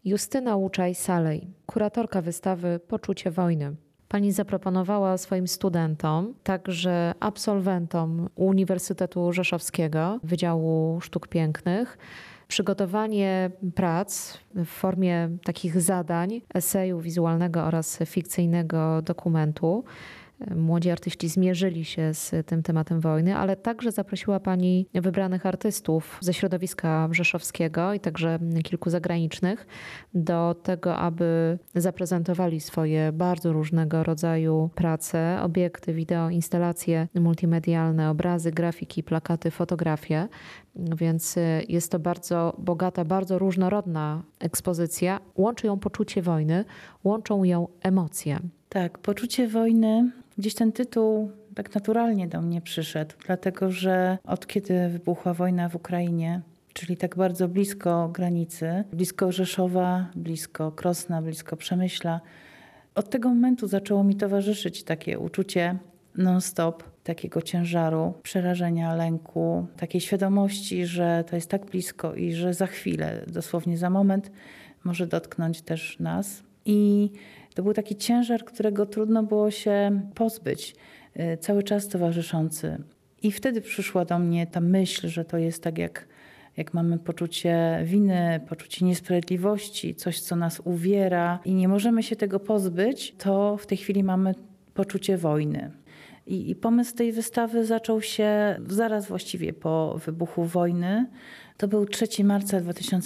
Justyna Łuczaj-Salej, kuratorka wystawy Poczucie wojny. Pani zaproponowała swoim studentom, także absolwentom Uniwersytetu Rzeszowskiego, Wydziału Sztuk Pięknych, przygotowanie prac w formie takich zadań, eseju wizualnego oraz fikcyjnego dokumentu. Młodzi artyści zmierzyli się z tym tematem wojny, ale także zaprosiła Pani wybranych artystów ze środowiska rzeszowskiego i także kilku zagranicznych do tego, aby zaprezentowali swoje bardzo różnego rodzaju prace, obiekty, wideo, instalacje multimedialne, obrazy, grafiki, plakaty, fotografie. Więc jest to bardzo bogata, bardzo różnorodna ekspozycja. Łączy ją poczucie wojny, łączą ją emocje. Tak, Poczucie wojny, gdzieś ten tytuł tak naturalnie do mnie przyszedł, dlatego że od kiedy wybuchła wojna w Ukrainie, czyli tak bardzo blisko granicy, blisko Rzeszowa, blisko Krosna, blisko Przemyśla, od tego momentu zaczęło mi towarzyszyć takie uczucie non-stop, takiego ciężaru, przerażenia, lęku, takiej świadomości, że to jest tak blisko i że za chwilę, dosłownie za moment, może dotknąć też nas. I to był taki ciężar, którego trudno było się pozbyć, cały czas towarzyszący. I wtedy przyszła do mnie ta myśl, że to jest tak jak mamy poczucie winy, poczucie niesprawiedliwości, coś, co nas uwiera i nie możemy się tego pozbyć, to w tej chwili mamy poczucie wojny. I pomysł tej wystawy zaczął się zaraz właściwie po wybuchu wojny. To był 3 marca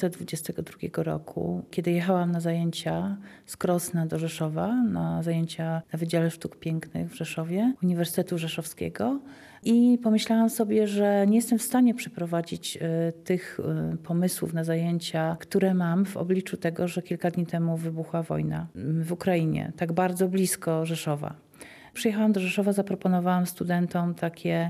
2022 roku, kiedy jechałam na zajęcia z Krosna do Rzeszowa, na zajęcia na Wydziale Sztuk Pięknych w Rzeszowie, Uniwersytetu Rzeszowskiego. I pomyślałam sobie, że nie jestem w stanie przeprowadzić tych pomysłów na zajęcia, które mam w obliczu tego, że kilka dni temu wybuchła wojna w Ukrainie, tak bardzo blisko Rzeszowa. Przyjechałam do Rzeszowa, zaproponowałam studentom takie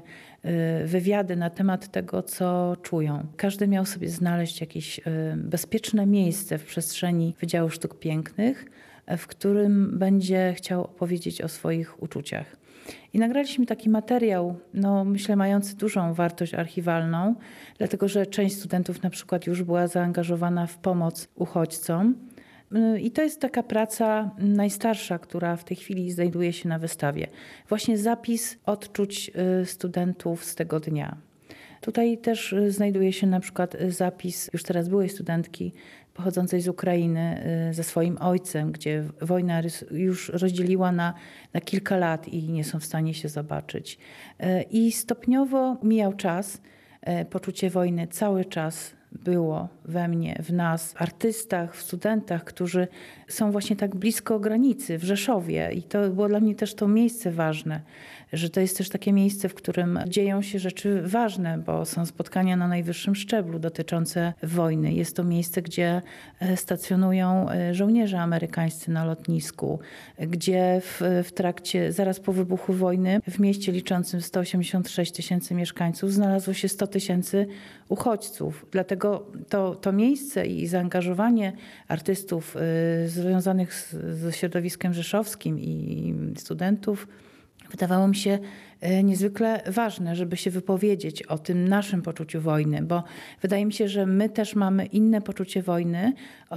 wywiady na temat tego, co czują. Każdy miał sobie znaleźć jakieś bezpieczne miejsce w przestrzeni Wydziału Sztuk Pięknych, w którym będzie chciał opowiedzieć o swoich uczuciach. I nagraliśmy taki materiał, myślę, mający dużą wartość archiwalną, dlatego że część studentów na przykład już była zaangażowana w pomoc uchodźcom. I to jest taka praca najstarsza, która w tej chwili znajduje się na wystawie. Właśnie zapis odczuć studentów z tego dnia. Tutaj też znajduje się na przykład zapis już teraz byłej studentki pochodzącej z Ukrainy ze swoim ojcem, gdzie wojna już rozdzieliła na kilka lat i nie są w stanie się zobaczyć. I stopniowo mijał czas, poczucie wojny cały czas było we mnie, w nas, artystach, w studentach, którzy są właśnie tak blisko granicy, w Rzeszowie. I to było dla mnie też to miejsce ważne, że to jest też takie miejsce, w którym dzieją się rzeczy ważne, bo są spotkania na najwyższym szczeblu dotyczące wojny. Jest to miejsce, gdzie stacjonują żołnierze amerykańscy na lotnisku, gdzie w trakcie, zaraz po wybuchu wojny, w mieście liczącym 186 000 mieszkańców znalazło się 100 000 uchodźców. Dlatego to miejsce i zaangażowanie artystów związanych ze środowiskiem rzeszowskim i studentów wydawało mi się niezwykle ważne, żeby się wypowiedzieć o tym naszym poczuciu wojny, bo wydaje mi się, że my też mamy inne poczucie wojny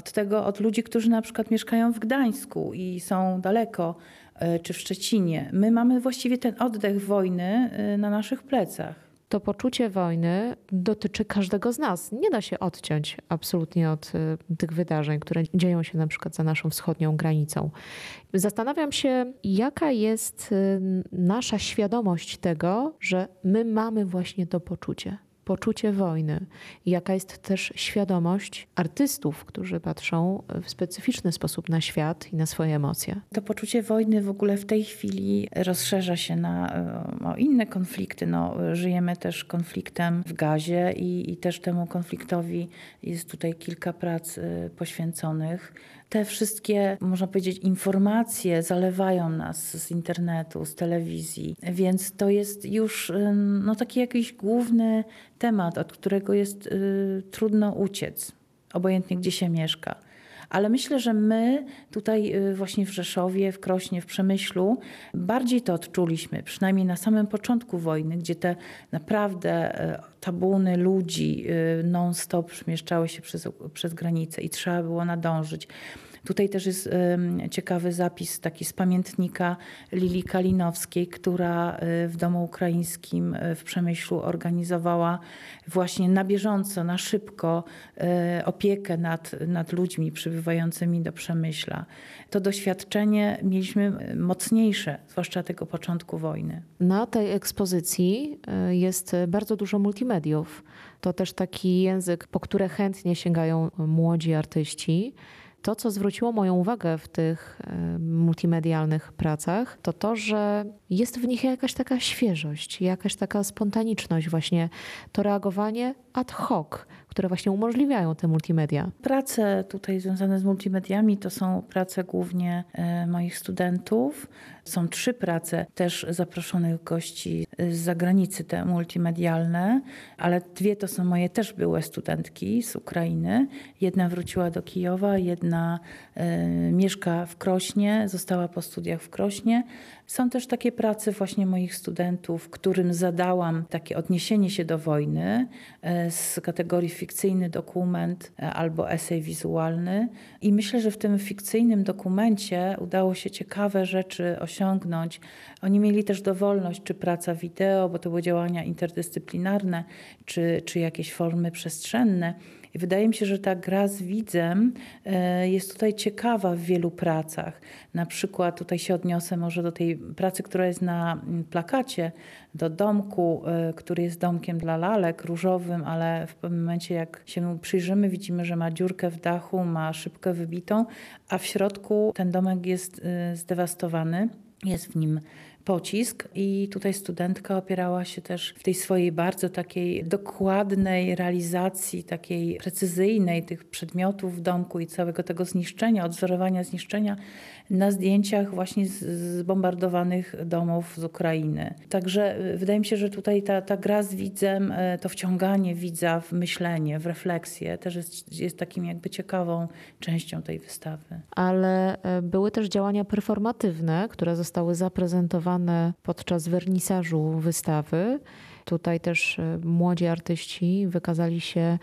od ludzi, którzy na przykład mieszkają w Gdańsku i są daleko, czy w Szczecinie. My mamy właściwie ten oddech wojny na naszych plecach. To poczucie wojny dotyczy każdego z nas. Nie da się odciąć absolutnie od tych wydarzeń, które dzieją się na przykład za naszą wschodnią granicą. Zastanawiam się, jaka jest nasza świadomość tego, że my mamy właśnie to poczucie wojny. Jaka jest też świadomość artystów, którzy patrzą w specyficzny sposób na świat i na swoje emocje. To poczucie wojny w ogóle w tej chwili rozszerza się na inne konflikty. Żyjemy też konfliktem w Gazie i też temu konfliktowi jest tutaj kilka prac poświęconych. Te wszystkie, można powiedzieć, informacje zalewają nas z internetu, z telewizji, więc to jest już taki jakiś główny temat, od którego jest trudno uciec, obojętnie gdzie się mieszka. Ale myślę, że my tutaj właśnie w Rzeszowie, w Krośnie, w Przemyślu bardziej to odczuliśmy, przynajmniej na samym początku wojny, gdzie naprawdę tabuny ludzi non-stop przemieszczały się przez granicę i trzeba było nadążyć. Tutaj też jest ciekawy zapis taki z pamiętnika Lilii Kalinowskiej, która w Domu Ukraińskim w Przemyślu organizowała właśnie na bieżąco, na szybko opiekę nad ludźmi przybywającymi do Przemyśla. To doświadczenie mieliśmy mocniejsze, zwłaszcza tego początku wojny. Na tej ekspozycji jest bardzo dużo multimediów. To też taki język, po które chętnie sięgają młodzi artyści. To, co zwróciło moją uwagę w tych multimedialnych pracach, to to, że jest w nich jakaś taka świeżość, jakaś taka spontaniczność, właśnie to reagowanie ad hoc, które właśnie umożliwiają te multimedia. Prace tutaj związane z multimediami to są prace głównie moich studentów. Są 3 prace też zaproszonych gości z zagranicy, te multimedialne, ale 2 to są moje też byłe studentki z Ukrainy. Jedna wróciła do Kijowa, jedna mieszka w Krośnie, została po studiach w Krośnie. Są też takie prace właśnie moich studentów, którym zadałam takie odniesienie się do wojny z kategorii fikcyjny dokument albo esej wizualny. I myślę, że w tym fikcyjnym dokumencie udało się ciekawe rzeczy osiągnąć. Oni mieli też dowolność, czy praca wideo, bo to były działania interdyscyplinarne, czy jakieś formy przestrzenne. I wydaje mi się, że ta gra z widzem jest tutaj ciekawa w wielu pracach. Na przykład tutaj się odniosę może do tej pracy, która jest na plakacie, do domku, który jest domkiem dla lalek, różowym, ale w pewnym momencie jak się mu przyjrzymy, widzimy, że ma dziurkę w dachu, ma szybkę wybitą, a w środku ten domek jest zdewastowany. Jest w nim pocisk i tutaj studentka opierała się też w tej swojej bardzo takiej dokładnej realizacji, takiej precyzyjnej tych przedmiotów w domku i całego tego zniszczenia, odwzorowania zniszczenia na zdjęciach właśnie z bombardowanych domów z Ukrainy. Także wydaje mi się, że tutaj ta gra z widzem, to wciąganie widza w myślenie, w refleksję też jest takim jakby ciekawą częścią tej wystawy. Ale były też działania performatywne, które zostały zaprezentowane podczas wernisażu wystawy. Tutaj też młodzi artyści wykazali się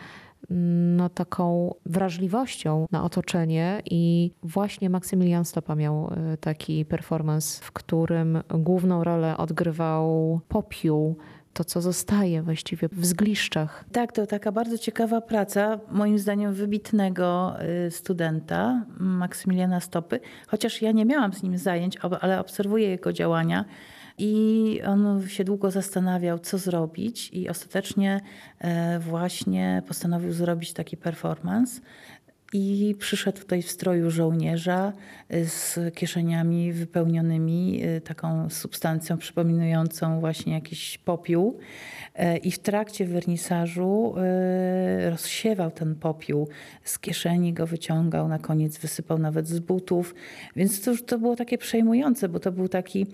taką wrażliwością na otoczenie i właśnie Maksymilian Stopa miał taki performance, w którym główną rolę odgrywał popiół, to co zostaje właściwie w zgliszczach. Tak, to taka bardzo ciekawa praca, moim zdaniem wybitnego studenta Maksymiliana Stopy, chociaż ja nie miałam z nim zajęć, ale obserwuję jego działania. I on się długo zastanawiał, co zrobić i ostatecznie właśnie postanowił zrobić taki performance. I przyszedł tutaj w stroju żołnierza z kieszeniami wypełnionymi taką substancją przypominającą właśnie jakiś popiół. I w trakcie wernisażu rozsiewał ten popiół, z kieszeni go wyciągał, na koniec wysypał nawet z butów. Więc to było takie przejmujące, bo to był taki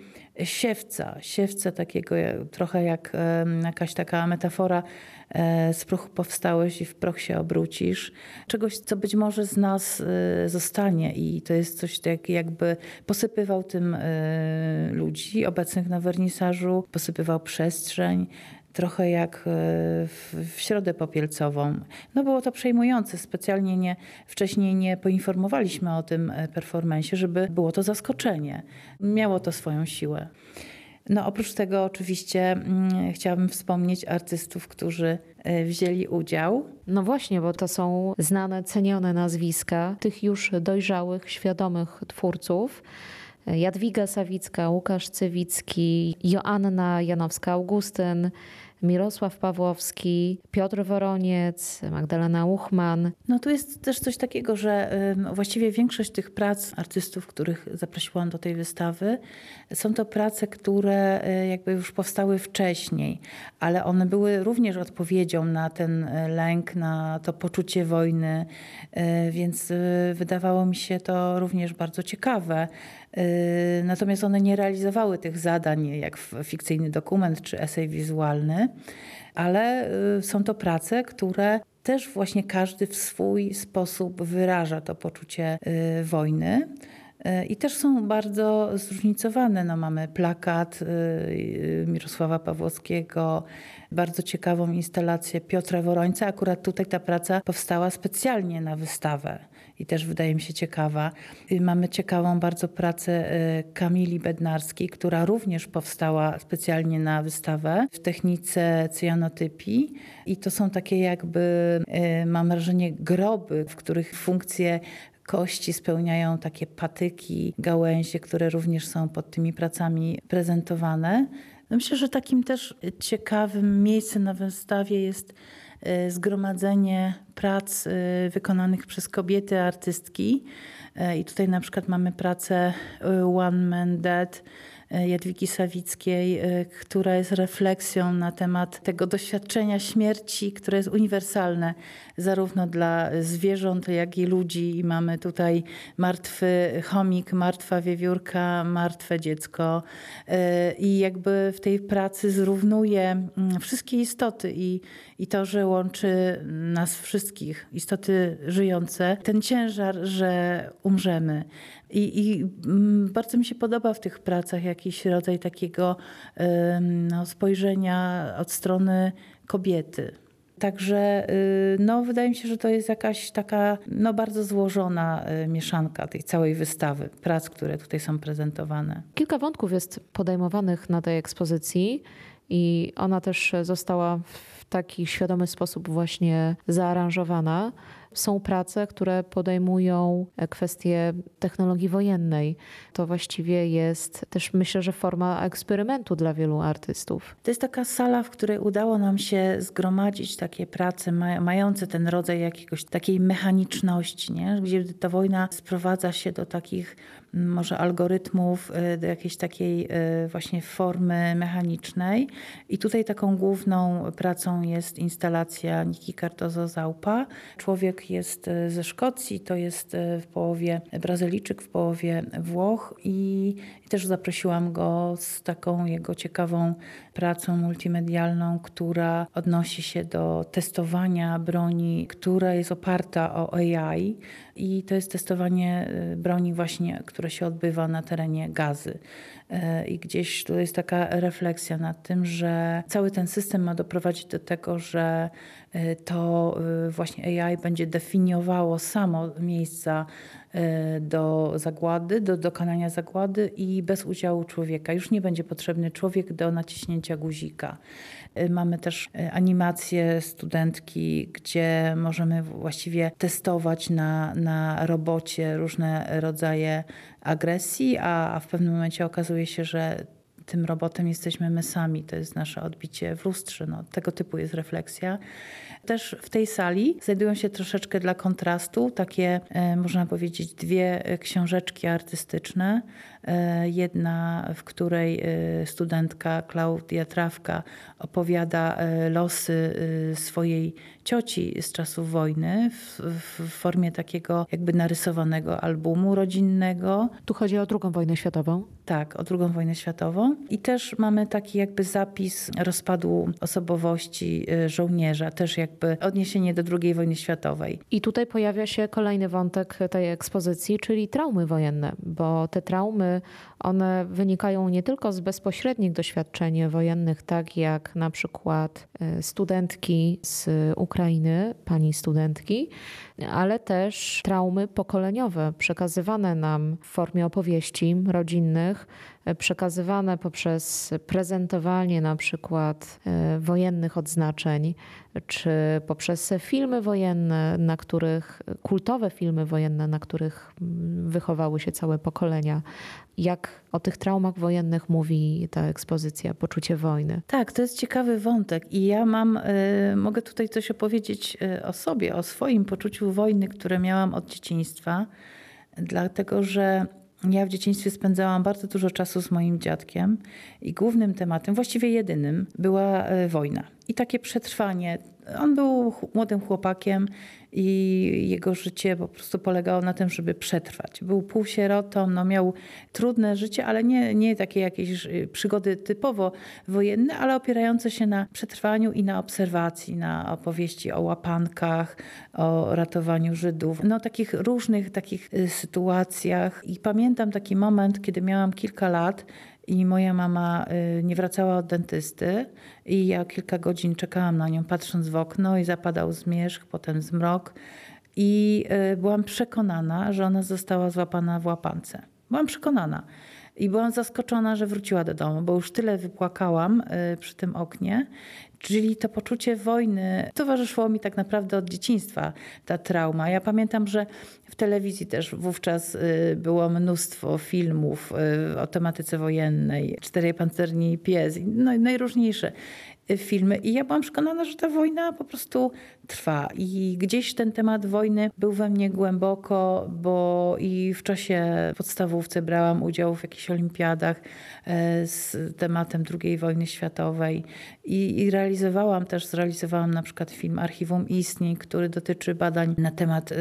siewca takiego trochę jak jakaś taka metafora, z prochu powstałeś i w proch się obrócisz. Czegoś, co być może z nas zostanie i to jest coś tak jakby posypywał tym ludzi obecnych na wernisażu, posypywał przestrzeń. Trochę jak w Środę Popielcową. No było to przejmujące. Specjalnie wcześniej nie poinformowaliśmy o tym performance'ie, żeby było to zaskoczenie. Miało to swoją siłę. No oprócz tego oczywiście chciałabym wspomnieć artystów, którzy wzięli udział. No właśnie, bo to są znane, cenione nazwiska tych już dojrzałych, świadomych twórców. Jadwiga Sawicka, Łukasz Cywicki, Joanna Janowska-Augustyn, Mirosław Pawłowski, Piotr Woroniec, Magdalena Uchman. No tu jest też coś takiego, że właściwie większość tych prac artystów, których zaprosiłam do tej wystawy, są to prace, które jakby już powstały wcześniej, ale one były również odpowiedzią na ten lęk, na to poczucie wojny, więc wydawało mi się to również bardzo ciekawe. Natomiast one nie realizowały tych zadań jak fikcyjny dokument czy esej wizualny, ale są to prace, które też właśnie każdy w swój sposób wyraża to poczucie wojny. I też są bardzo zróżnicowane. No, mamy plakat Mirosława Pawłowskiego, bardzo ciekawą instalację Piotra Worońca. Akurat tutaj ta praca powstała specjalnie na wystawę i też wydaje mi się ciekawa. Mamy ciekawą bardzo pracę Kamili Bednarskiej, która również powstała specjalnie na wystawę w technice cyjanotypii. I to są takie jakby, mam wrażenie, groby, w których funkcje kości spełniają takie patyki, gałęzie, które również są pod tymi pracami prezentowane. Myślę, że takim też ciekawym miejscem na wystawie jest zgromadzenie prac wykonanych przez kobiety artystki. I tutaj na przykład mamy pracę One Man Dead Jadwigi Sawickiej, która jest refleksją na temat tego doświadczenia śmierci, które jest uniwersalne zarówno dla zwierząt, jak i ludzi. I mamy tutaj martwy chomik, martwa wiewiórka, martwe dziecko. I jakby w tej pracy zrównuje wszystkie istoty i to, że łączy nas wszystkich, istoty żyjące, ten ciężar, że umrzemy. I bardzo mi się podoba w tych pracach jakiś rodzaj takiego spojrzenia od strony kobiety. Także wydaje mi się, że to jest jakaś taka bardzo złożona mieszanka tej całej wystawy, prac, które tutaj są prezentowane. Kilka wątków jest podejmowanych na tej ekspozycji i ona też została w taki świadomy sposób właśnie zaaranżowana. Są prace, które podejmują kwestię technologii wojennej. To właściwie jest też, myślę, że forma eksperymentu dla wielu artystów. To jest taka sala, w której udało nam się zgromadzić takie prace mające ten rodzaj jakiegoś takiej mechaniczności, nie? Gdzie ta wojna sprowadza się do takich może algorytmów, do jakiejś takiej właśnie formy mechanicznej. I tutaj taką główną pracą jest instalacja Niki Cardozo-Zaupa. Człowiek jest ze Szkocji, to jest w połowie Brazylijczyk, w połowie Włoch i też zaprosiłam go z taką jego ciekawą pracą multimedialną, która odnosi się do testowania broni, która jest oparta o AI i to jest testowanie broni właśnie, które się odbywa na terenie Gazy. I gdzieś tu jest taka refleksja nad tym, że cały ten system ma doprowadzić do tego, że to właśnie AI będzie definiowało samo miejsca do zagłady, do dokonania zagłady i bez udziału człowieka. Już nie będzie potrzebny człowiek do naciśnięcia guzika. Mamy też animację studentki, gdzie możemy właściwie testować na robocie różne rodzaje agresji, a w pewnym momencie okazuje się, że tym robotem jesteśmy my sami. To jest nasze odbicie w lustrze. Tego typu jest refleksja. Też w tej sali znajdują się troszeczkę dla kontrastu takie, można powiedzieć, dwie książeczki artystyczne. Jedna, w której studentka Klaudia Trawka opowiada losy swojej cioci z czasów wojny w formie takiego jakby narysowanego albumu rodzinnego. Tu chodzi o II wojnę światową? Tak, o II wojnę światową. I też mamy taki jakby zapis rozpadu osobowości żołnierza, też jakby odniesienie do II wojny światowej. I tutaj pojawia się kolejny wątek tej ekspozycji, czyli traumy wojenne, bo te traumy, one wynikają nie tylko z bezpośrednich doświadczeń wojennych, tak jak na przykład studentki z Ukrainy, pani studentki, ale też traumy pokoleniowe przekazywane nam w formie opowieści rodzinnych, przekazywane poprzez prezentowanie na przykład wojennych odznaczeń, czy poprzez filmy wojenne, kultowe filmy wojenne, na których wychowały się całe pokolenia. Jak o tych traumach wojennych mówi ta ekspozycja, poczucie wojny? Tak, to jest ciekawy wątek i ja mogę tutaj coś opowiedzieć o sobie, o swoim poczuciu wojny, które miałam od dzieciństwa, dlatego że ja w dzieciństwie spędzałam bardzo dużo czasu z moim dziadkiem i głównym tematem, właściwie jedynym, była wojna. I takie przetrwanie On był młodym chłopakiem i jego życie po prostu polegało na tym, żeby przetrwać. Był półsierotą, miał trudne życie, ale nie takie jakieś przygody typowo wojenne, ale opierające się na przetrwaniu i na obserwacji, na opowieści o łapankach, o ratowaniu Żydów. Takich różnych takich sytuacjach. I pamiętam taki moment, kiedy miałam kilka lat i moja mama nie wracała od dentysty i ja kilka godzin czekałam na nią, patrząc w okno, i zapadał zmierzch, potem zmrok i byłam przekonana, że ona została złapana w łapance. Byłam przekonana i byłam zaskoczona, że wróciła do domu, bo już tyle wypłakałam przy tym oknie. Czyli to poczucie wojny towarzyszyło mi tak naprawdę od dzieciństwa, ta trauma. Ja pamiętam, że w telewizji też wówczas było mnóstwo filmów o tematyce wojennej. Czterej pancerni pies, najróżniejsze filmy. I ja byłam przekonana, że ta wojna po prostu trwa. I gdzieś ten temat wojny był we mnie głęboko, bo i w czasie podstawówce brałam udział w jakichś olimpiadach z tematem II wojny światowej i zrealizowałam na przykład film Archiwum Istnień, który dotyczy badań na temat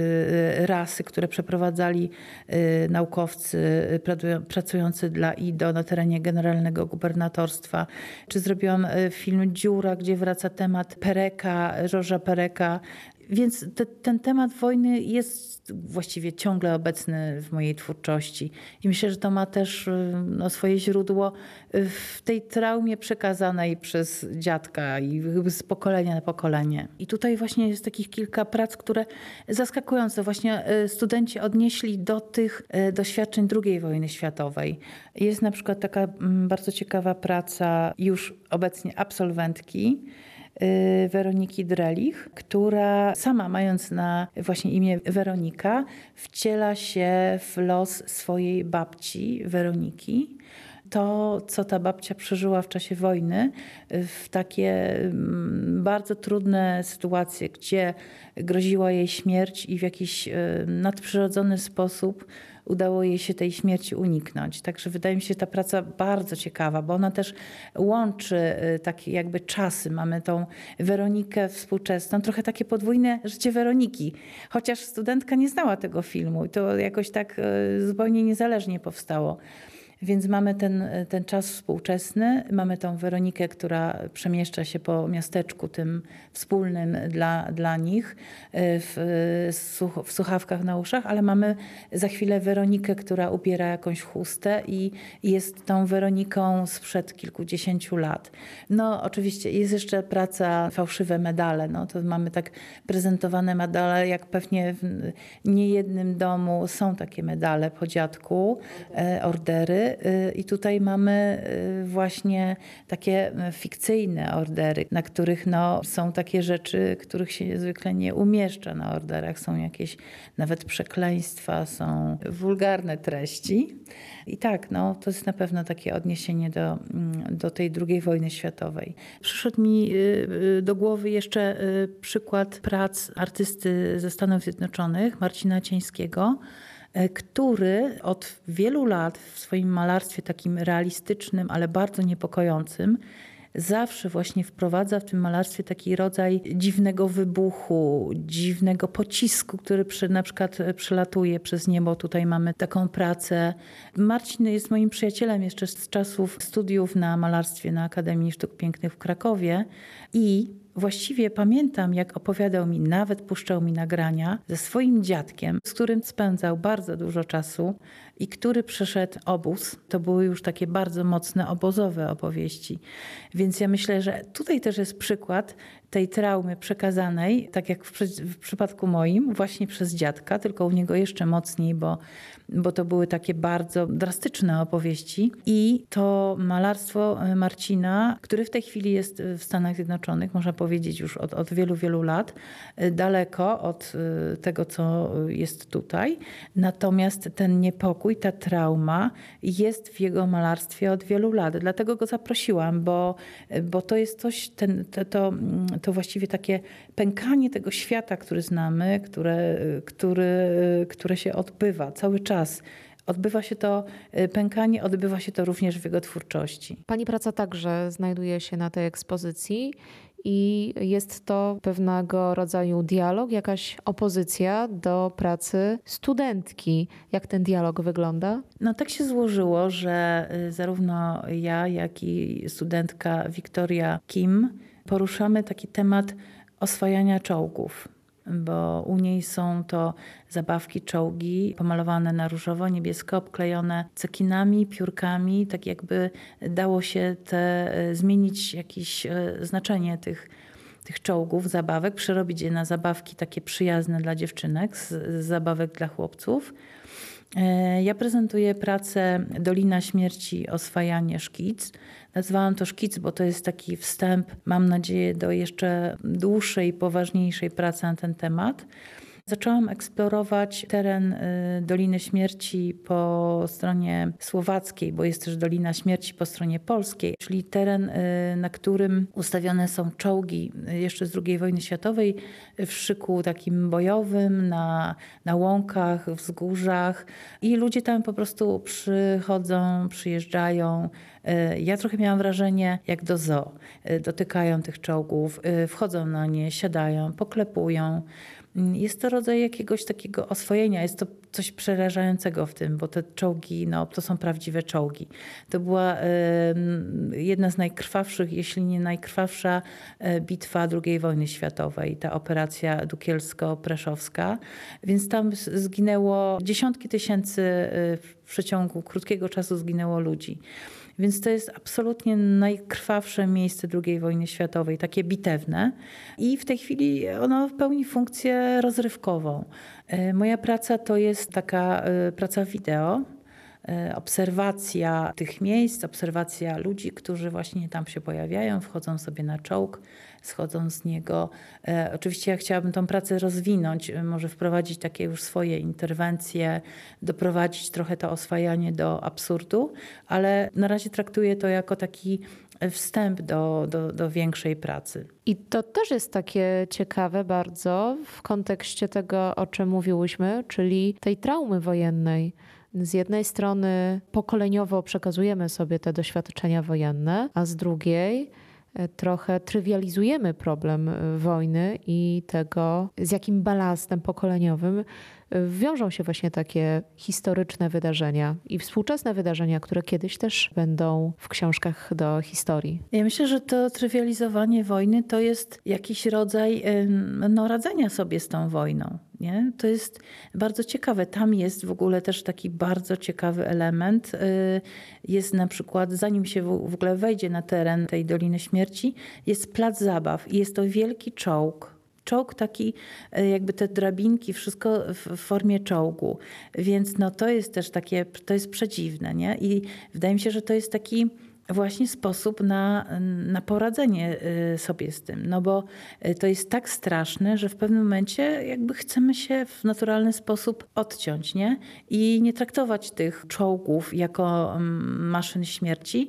rasy, które przeprowadzali naukowcy pracujący dla IDO na terenie Generalnego Gubernatorstwa. Czy zrobiłam film Dziura, gdzie wraca temat Pereka, Georgesa Pereka. Więc ten temat wojny jest właściwie ciągle obecny w mojej twórczości. I myślę, że to ma też swoje źródło w tej traumie przekazanej przez dziadka i z pokolenia na pokolenie. I tutaj właśnie jest takich kilka prac, które zaskakujące właśnie studenci odnieśli do tych doświadczeń II wojny światowej. Jest na przykład taka bardzo ciekawa praca już obecnie absolwentki, Weroniki Drelich, która sama, mając na właśnie imię Weronika, wciela się w los swojej babci Weroniki. To, co ta babcia przeżyła w czasie wojny, w takie bardzo trudne sytuacje, gdzie groziła jej śmierć i w jakiś nadprzyrodzony sposób udało jej się tej śmierci uniknąć. Także wydaje mi się ta praca bardzo ciekawa, bo ona też łączy takie jakby czasy. Mamy tą Weronikę współczesną, trochę takie podwójne życie Weroniki. Chociaż studentka nie znała tego filmu i to jakoś tak zupełnie niezależnie powstało. Więc mamy ten czas współczesny, mamy tą Weronikę, która przemieszcza się po miasteczku tym wspólnym dla nich w słuchawkach na uszach, ale mamy za chwilę Weronikę, która ubiera jakąś chustę i jest tą Weroniką sprzed kilkudziesięciu lat. Oczywiście jest jeszcze praca Fałszywe medale. To mamy tak prezentowane medale, jak pewnie w niejednym domu są takie medale po dziadku, ordery. I tutaj mamy właśnie takie fikcyjne ordery, na których są takie rzeczy, których się zwykle nie umieszcza na orderach. Są jakieś nawet przekleństwa, są wulgarne treści. I tak, to jest na pewno takie odniesienie do tej II wojny światowej. Przyszedł mi do głowy jeszcze przykład prac artysty ze Stanów Zjednoczonych, Marcina Cieńskiego, który od wielu lat w swoim malarstwie takim realistycznym, ale bardzo niepokojącym, zawsze właśnie wprowadza w tym malarstwie taki rodzaj dziwnego wybuchu, dziwnego pocisku, który na przykład przelatuje przez niebo. Tutaj mamy taką pracę. Marcin jest moim przyjacielem jeszcze z czasów studiów na malarstwie na Akademii Sztuk Pięknych w Krakowie i właściwie pamiętam, jak opowiadał mi, nawet puszczał mi nagrania ze swoim dziadkiem, z którym spędzał bardzo dużo czasu i który przeszedł obóz. To były już takie bardzo mocne obozowe opowieści. Więc ja myślę, że tutaj też jest przykład tej traumy przekazanej, tak jak w przypadku moim, właśnie przez dziadka, tylko u niego jeszcze mocniej, bo to były takie bardzo drastyczne opowieści. I to malarstwo Marcina, który w tej chwili jest w Stanach Zjednoczonych, można powiedzieć już od wielu, wielu lat, daleko od tego, co jest tutaj. Natomiast ten niepokój, ta trauma jest w jego malarstwie od wielu lat. Dlatego go zaprosiłam, bo to jest coś, to właściwie takie pękanie tego świata, który znamy, które się odbywa cały czas. Odbywa się to pękanie, odbywa się to również w jego twórczości. Pani praca także znajduje się na tej ekspozycji i jest to pewnego rodzaju dialog, jakaś opozycja do pracy studentki. Jak ten dialog wygląda? No tak się złożyło, że zarówno ja, jak i studentka Victoria Kim poruszamy taki temat oswajania czołgów, bo u niej są to zabawki czołgi pomalowane na różowo, niebiesko, obklejone cekinami, piórkami, tak jakby dało się zmienić jakieś znaczenie tych czołgów, zabawek, przerobić je na zabawki takie przyjazne dla dziewczynek, z zabawek dla chłopców. Ja prezentuję pracę Dolina Śmierci, oswajanie szkic. Nazwałam to szkic, bo to jest taki wstęp, mam nadzieję, do jeszcze dłuższej, poważniejszej pracy na ten temat. Zaczęłam eksplorować teren Doliny Śmierci po stronie słowackiej, bo jest też Dolina Śmierci po stronie polskiej, czyli teren, na którym ustawione są czołgi jeszcze z II wojny światowej w szyku takim bojowym, na łąkach, wzgórzach i ludzie tam po prostu przychodzą, przyjeżdżają. Ja trochę miałam wrażenie jak do zoo. Dotykają tych czołgów, wchodzą na nie, siadają, poklepują. Jest to rodzaj jakiegoś takiego oswojenia, jest to coś przerażającego w tym, bo te czołgi, to są prawdziwe czołgi. To była jedna z najkrwawszych, jeśli nie najkrwawsza bitwa II wojny światowej, ta operacja Dukielsko-Preszowska, więc tam zginęło dziesiątki tysięcy, w przeciągu krótkiego czasu zginęło ludzi. Więc to jest absolutnie najkrwawsze miejsce II wojny światowej, takie bitewne. I w tej chwili ono pełni funkcję rozrywkową. Moja praca to jest taka praca wideo, obserwacja tych miejsc, obserwacja ludzi, którzy właśnie tam się pojawiają, wchodzą sobie na czołg, schodzą z niego. Oczywiście ja chciałabym tą pracę rozwinąć, może wprowadzić takie już swoje interwencje, doprowadzić trochę to oswajanie do absurdu, ale na razie traktuję to jako taki wstęp do większej pracy. I to też jest takie ciekawe bardzo w kontekście tego, o czym mówiłyśmy, czyli tej traumy wojennej. Z jednej strony pokoleniowo przekazujemy sobie te doświadczenia wojenne, a z drugiej trochę trywializujemy problem wojny i tego, z jakim balastem pokoleniowym wiążą się właśnie takie historyczne wydarzenia i współczesne wydarzenia, które kiedyś też będą w książkach do historii. Ja myślę, że to trywializowanie wojny to jest jakiś rodzaj radzenia sobie z tą wojną. Nie? To jest bardzo ciekawe. Tam jest w ogóle też taki bardzo ciekawy element. Jest na przykład, zanim się w ogóle wejdzie na teren tej Doliny Śmierci, jest plac zabaw i jest to wielki czołg. Czołg taki, jakby te drabinki, wszystko w formie czołgu. Więc to jest też takie, to jest przedziwne. Nie? I wydaje mi się, że to jest taki właśnie sposób na poradzenie sobie z tym. Bo to jest tak straszne, że w pewnym momencie jakby chcemy się w naturalny sposób odciąć, nie? I nie traktować tych czołgów jako maszyn śmierci,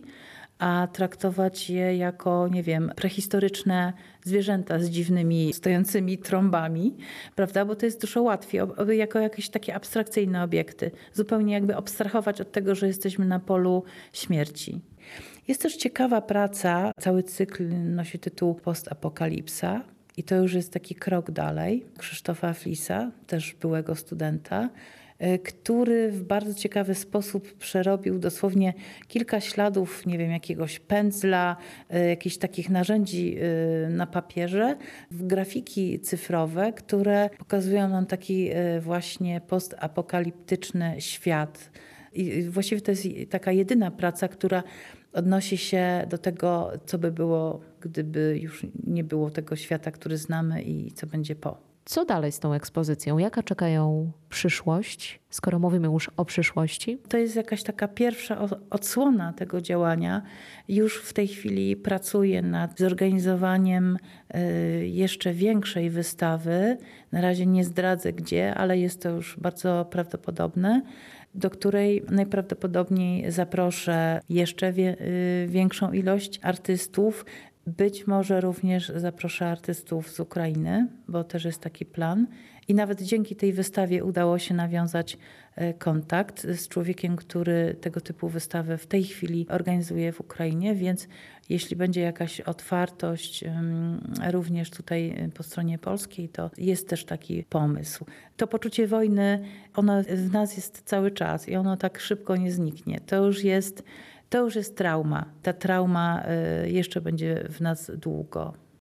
a traktować je jako, nie wiem, prehistoryczne zwierzęta z dziwnymi, stojącymi trąbami, prawda? Bo to jest dużo łatwiej, jako jakieś takie abstrakcyjne obiekty. Zupełnie jakby abstrahować od tego, że jesteśmy na polu śmierci. Jest też ciekawa praca, cały cykl nosi tytuł Postapokalipsa i to już jest taki krok dalej. Krzysztofa Flisa, też byłego studenta, który w bardzo ciekawy sposób przerobił dosłownie kilka śladów, nie wiem, jakiegoś pędzla, jakichś takich narzędzi na papierze, w grafiki cyfrowe, które pokazują nam taki właśnie postapokaliptyczny świat. I właściwie to jest taka jedyna praca, która odnosi się do tego, co by było, gdyby już nie było tego świata, który znamy i co będzie po. Co dalej z tą ekspozycją? Jaka czeka ją przyszłość, skoro mówimy już o przyszłości? To jest jakaś taka pierwsza odsłona tego działania. Już w tej chwili pracuję nad zorganizowaniem jeszcze większej wystawy. Na razie nie zdradzę gdzie, ale jest to już bardzo prawdopodobne, do której najprawdopodobniej zaproszę jeszcze większą ilość artystów Być może również zaproszę artystów z Ukrainy, bo też jest taki plan. I nawet dzięki tej wystawie udało się nawiązać kontakt z człowiekiem, który tego typu wystawy w tej chwili organizuje w Ukrainie, więc jeśli będzie jakaś otwartość również tutaj po stronie polskiej, to jest też taki pomysł. To poczucie wojny, ono w nas jest cały czas i ono tak szybko nie zniknie. To już jest trauma. Ta trauma jeszcze będzie w nas długo.